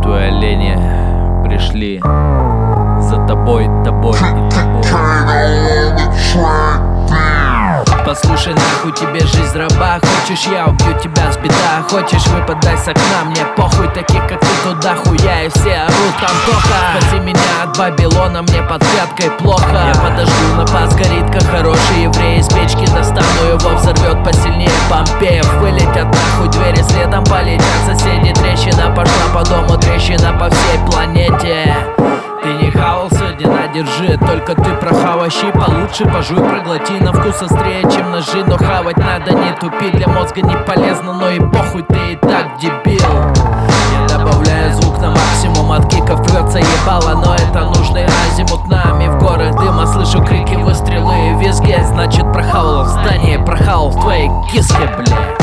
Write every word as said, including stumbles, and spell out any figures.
Твои олени пришли за тобой, тобой и тобой. Послушай, нахуй тебе жизнь раба. Хочешь, я убью тебя с беда. Хочешь, выпадай с окна. Мне похуй, таких как ты туда хуя. И все орут Антоха. Спаси меня от Вавилона, мне под пяткой плохо. Я подожду, на пас горит, как хороший еврей. Из печки достану его, взорвет посильнее Помпеев. Вылетят нахуй двери, следом полетят соседи. Трещина пошла по дому, трещина по всей планете. Ты не хавал сегодня, держи, только ты прохавай щи. Получше пожуй, проглоти, на вкус острее, чем ножи. Но хавать надо, не тупи, для мозга не полезно. Но и похуй, ты и так дебил. Я добавляю звук на максимум, от киков рвется ебало. Но это нужный азимут нами. В горах дыма слышу крики, выстрелы и визги. Значит прохавал в здании, прохавал в твоей киске, бля.